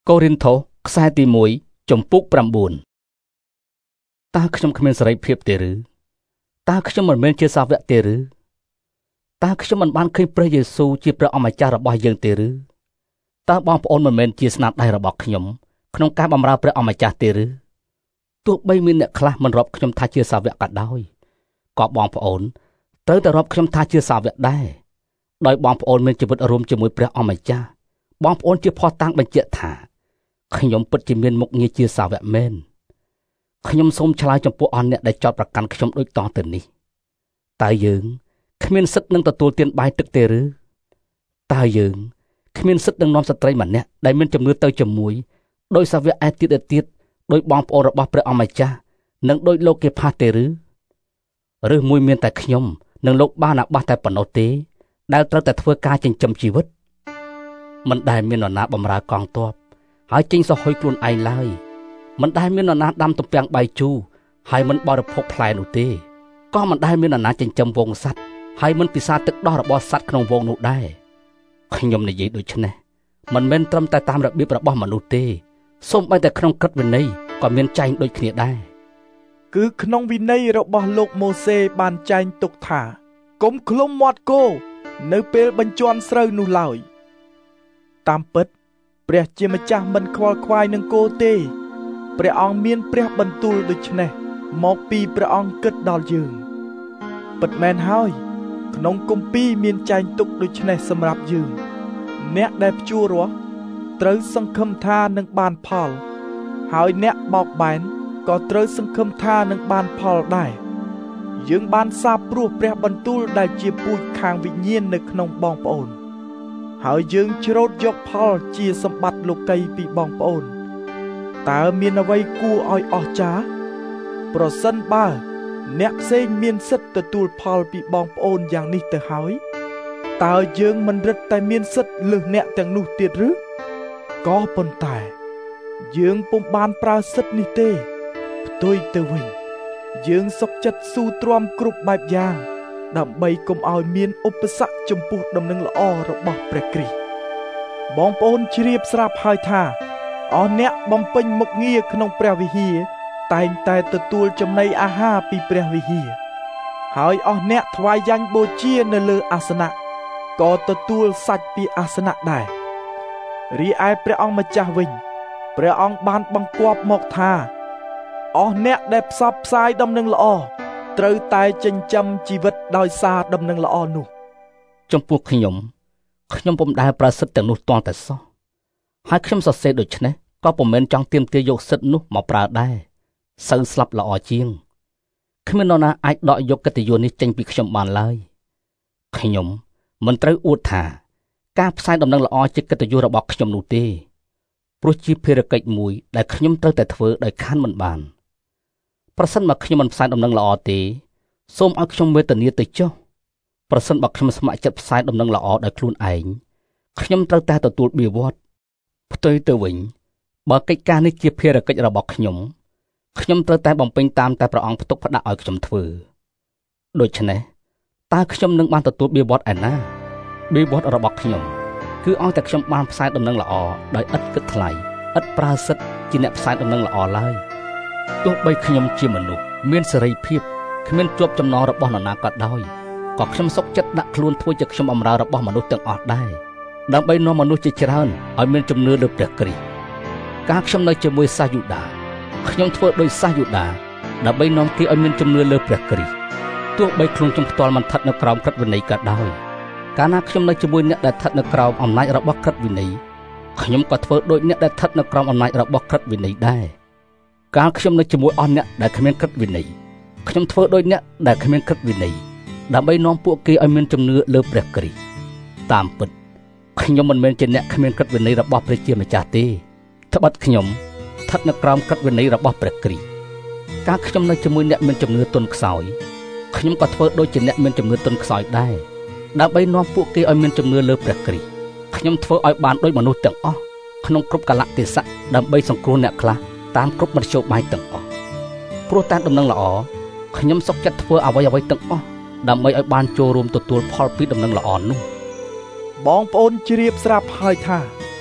កូរិនថូសខ្សែទី1ចំពុក9តើខ្ញុំគ្មានសេរីភាពទេឬតើខ្ញុំមិនមែនជាសាវកទេឬតើខ្ញុំមិនបានឃើញព្រះយេស៊ូវជាព្រះអម្ចាស់របស់យើងទេឬតើបងប្អូនមិនមែនជាស្នាដៃរបស់ខ្ញុំក្នុងការបម្រើព្រះអម្ចាស់ទេឬទោះបីមានអ្នកខ្លះមិនរាប់ខ្ញុំថាជាសាវកក៏ដោយក៏បងប្អូនត្រូវតែរាប់ខ្ញុំថាជាសាវកដែរដោយបងប្អូនមានជីវិតរួមជាមួយព្រះអម្ចាស់បងប្អូនជាភស្តុតាងបញ្ជាក់ថាខ្ញុំពិតជាមានមុខងារជាសាវកមែនខ្ញុំសូមឆ្លើយចំពោះអស់អ្នកដែលចោទប្រកាន់ខ្ញុំដូចតទៅនេះតើយើងគ្មានសិទ្ធិនឹងទទួលទានបាយទឹកទេឬតើយើងគ្មានសិទ្ធិនឹងនាំស្ត្រីម្នាក់ដែលមានជំនឿទៅជាមួយដោយសាវកឯទៀតដោយបងប្អូនរបស់ព្រះអម្ចាស់និងដោយលោកគេផាសទេឬមួយមានតែខ្ញុំនិងលោកបានអាបាសតែប៉ុណ្ណោះទេដែលត្រូវតែធ្វើការចិញ្ចឹមជីវិតមិនដែលមាននរណាបម្រើកងទ័ពហើយចេញសហុយខ្លួនឯងឡើយមិនដែលមាននរណាដាំទំពាំងបាយជូរហើយមិនបរិភោគផ្លែនោះទេក៏មិនដែលមាននរណាចិញ្ចឹមវងសត្វហើយមិនពិសាទឹកដោះរបស់សត្វក្នុងវងនោះដែរខ្ញុំនិយាយដូច្នេះមិនមែនត្រឹមតែតាមរបៀបរបស់មនុស្សទេសូម្បីតែក្នុងក្រឹតវិន័យក៏មានចែងដូចគ្នាដែរគឺក្នុងវិន័យរបស់លោកម៉ូសេបានចែងទុកថាកុំឃ្លុំមាត់គោនៅពេលបញ្ជាន់ស្រូវនោះឡើយតាមពិតព្រះជាម្ចាស់មិនខ្វល់ខ្វាយនឹងគោទេព្រះអង្គមានព្រះបន្ទូលដូច្នេះមកពីព្រះអង្គគិតដល់យើងពិតមែនហើយក្នុងគម្ពីរមានចែងទុកដូច្នេះសម្រាប់យើងអ្នកដែលភ្ជួររាស់ត្រូវសង្ឃឹមថានឹងបានផលហើយអ្នកបោកបែនក៏ត្រូវសង្ឃឹមថានឹងបានផលដែរយើងបានសាបព្រោះព្រះបន្ទូលដែលជាពូជខាងវិញ្ញាណនៅក្នុងបងប្អូនហើយយើងច្រូតយកផលជាសម្បត្តិលោកីពីបងប្អូនតើមានអ្វីគួរឲ្យអស្ចារ្យប្រសិនបើអ្នកផ្សេងមានសិទ្ធិទទួលផលពីបងប្អូនយ៉ាងនេះទៅហើយតើយើងមិនរឹតតែមានសិទ្ធិលើសអ្នកទាំងនោះទៀតឬក៏ប៉ុន្តែយើងពុំបានប្រើសិទ្ធិនេះទេផ្ទុយទៅវិញយើងសុខចិត្តស៊ូទ្រាំគ្រប់បែបយ៉ាងដើម្បីកុំឲ្យមានឧបសគ្គចំពោះដំណឹងល្អរបស់ព្រះគ្រីស្ទបងប្អូនជ្រាបស្រាប់ហើយថាអស់អ្នកបំពេញមុខងារក្នុងព្រះវិហារតែងតែទទួលចំណីអាហារពីព្រះវិហារហើយអស់អ្នកថ្វាយយ៉ាញ់បូជានៅលើអាសនៈក៏ទទួលសាច់ពីអាសនៈដែររីឯព្រះអង្គម្ចាស់វិញព្រះអង្គបានបង្គាប់មកថាអស់អ្នកដែលផ្សព្វផ្សាយដំណឹងល្អត្រូវតែចិញ្ចឹមជីវិតដោយសារដំណឹងល្អនោះចំពោះខ្ញុំពុំដែលប្រើសិទ្ធិទាំងនោះទាល់តែសោះហើយខ្ញុំសរសេរដូច្នេះក៏ពុំមែនចង់ទាមទារយកសិទ្ធិនោះមកប្រើដែរសូវស្លាប់ល្អជាងគ្មាននរណាអាចដកយកកិត្តិយសនេះចេញពីខ្ញុំបានឡើយខ្ញុំមិនត្រូវអួតថាការផ្សាយដំណឹងល្អជាកិត្តិយសរបស់ខ្ញុំនោះទេព្រោះជាភារកិច្ចមួយដែលខ្ញុំត្រូវតែធ្វើដោយខានមិនបានប្រសិនបើខ្ញុំមិនផ្សាយដំណឹងល្អទេសូមឲ្យខ្ញុំវេទនាទៅចុះប្រសិនបើខ្ញុំស្ម័គ្រចិត្តផ្សាយដំណឹងល្អដោយខ្លួនឯងខ្ញុំត្រូវតែទទួលបៀវត្សផ្ទុយទៅវិញបើកិច្ចការនេះជាភារកិច្ចរបស់ខ្ញុំត្រូវតែបំពេញតាមតែព្រះអង្គផ្ទុកផ្ដាក់ឲ្យខ្ញុំធ្វើដូច្នេះតើខ្ញុំនឹងបានទទួលបៀវត្សឯណាបៀវត្សរបស់ខ្ញុំគឺឲ្យតែខ្ញុំបានផ្សាយដំណឹងល្អដោយឥតគិតថ្លៃឥតប្រើសិទ្ធិជាអ្នកផ្សាយដំណឹងល្អឡើយទោះបីខ្ញុំជាមនុស្សមានសេរីភាពគ្មានជាប់ចំណងរបស់នរណាក៏ដោយក៏ខ្ញុំសុខចិត្តដាក់ខ្លួនធ្វើជាខ្ញុំបម្រើរបស់មនុស្សទាំងអស់ដែរដើម្បីនាំមនុស្សជាច្រើនឲ្យមានជំនឿលើព្រះគ្រីស្ទការខ្ញុំនៅជាមួយសាសយូដាខ្ញុំធ្វើដោយសាសយូដាដើម្បីនាំគេឲ្យមានជំនឿលើព្រះគ្រីស្ទទោះបីខ្លួនខ្ញុំផ្ទាល់មិនស្ថិតនៅក្រោមក្រឹតវិន័យក៏ដោយកាលណាខ្ញុំនៅជាមួយអ្នកដែលស្ថិតនៅក្រោមអំណាចរបស់ក្រឹតវិន័យខ្ញុំក៏ធ្វើដូចអ្នកដែលស្ថិតនៅក្រោមអំណាចរបស់ក្រឹតវិន័យដែរកាលខ្ញុំនៅជាមួយអស់អ្នកដែលគ្មានក្រឹតវិន័យខ្ញុំធ្វើដូចអ្នកដែលគ្មានក្រឹតវិន័យដើម្បីនាំពួកគេឲ្យមានជំនឿលើព្រះគ្រីស្ទតាមពិតខ្ញុំមិនមែនជាអ្នកគ្មានក្រឹតវិន័យរបស់ព្រះជាម្ចាស់ទេត្បិតខ្ញុំស្ថិតនៅក្រោមក្រឹតវិន័យរបស់ព្រះគ្រីស្ទកាលខ្ញុំនៅជាមួយអ្នកមានជំនឿទន់ខ្សោយខ្ញុំក៏ធ្វើដូចជាអ្នកមានជំនឿទន់ខ្សោយដែរដើម្បីនាំពួកគេឲ្យមានជំនឿលើព្រះគ្រីស្ទខ្ញុំធ្វើឲ្យបានដូចមនុស្សទាំងអស់ក្នុងគ្រប់កាលៈទេសៈដើម្បីសង្គ្រោះអ្នកខ្លះតាមគ្រប់មធ្យោបាយទាំងអស់ព្រោះតាមដំណឹងល្អខ្ញុំសុខចិត្តធ្វើអ្វីទាំងអស់ដើម្បីឲ្យបានចូលរួមទទួលផលពីដំណឹងល្អនោះបងប្អូនជ្រាបស្រាប់ហើយថា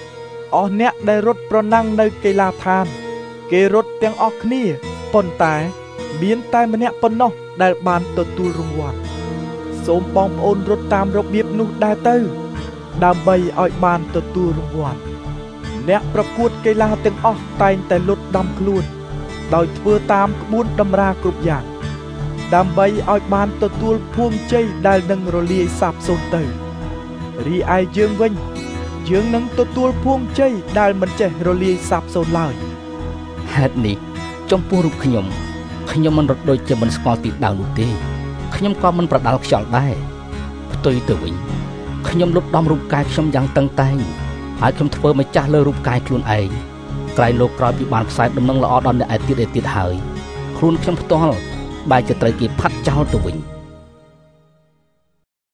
អស់អ្នកដែលរត់ប្រណាំងនៅកីឡាដ្ឋានគេរត់ទាំងអស់គ្នាប៉ុន្តែមានតែម្នាក់ប៉ុណ្ណោះដែលបានទទួលរង្វាន់សូមបងប្អូនរត់តាមរបៀបនោះដែរទៅដើម្បីឲ្យបានទទួលរង្វាន់អ្នកប្រកួតកីឡាទាំងអស់តែងតែលុតដាំខ្លួនដោយធ្វើតាមក្បួនតម្រាគ្រប់យ៉ាងដើម្បីឲ្យបានទទួលភួងជ័យដែលនឹងរលាយសាបសូន្យទៅរីឯយើងវិញយើងនឹងទទួលភួងជ័យដែលមិនចេះរលាយសាបសូន្យឡើយហេតុនេះចំពោះរូបខ្ញុំមិនរត់ដូចជាមិនស្គាល់ទីដៅនោះទេខ្ញុំក៏មិនប្រដាល់ខ្យល់ដែរផ្ទុយទៅវិញខ្ញុំលុតដំរូបកាយខ្ញុំយ៉ាងតឹងតែងហើយខ្ញុំធ្វើម្ចាស់លើរូបកាយខ្លួនឯងក្រៃលោកក្រោយពីបានផ្សាយដំណឹងល្អដល់អ្នកឯទៀតហើយខ្លួនខ្ញុំផ្ទាល់បែរជាត្រូវគេផាត់ចោលទៅវិញ